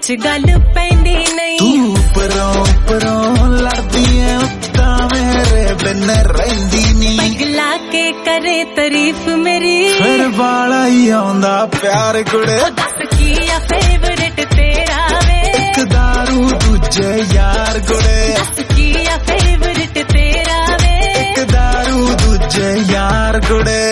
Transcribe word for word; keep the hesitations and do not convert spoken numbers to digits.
विच गल पैंदी नहीं। तू परों परों लड़दी है उत्ता मेरे बिन रहिंदी नी। पगला के करे तारीफ मेरी फिर वाला ही आंदा प्यार कुड़े। दस की आ फिर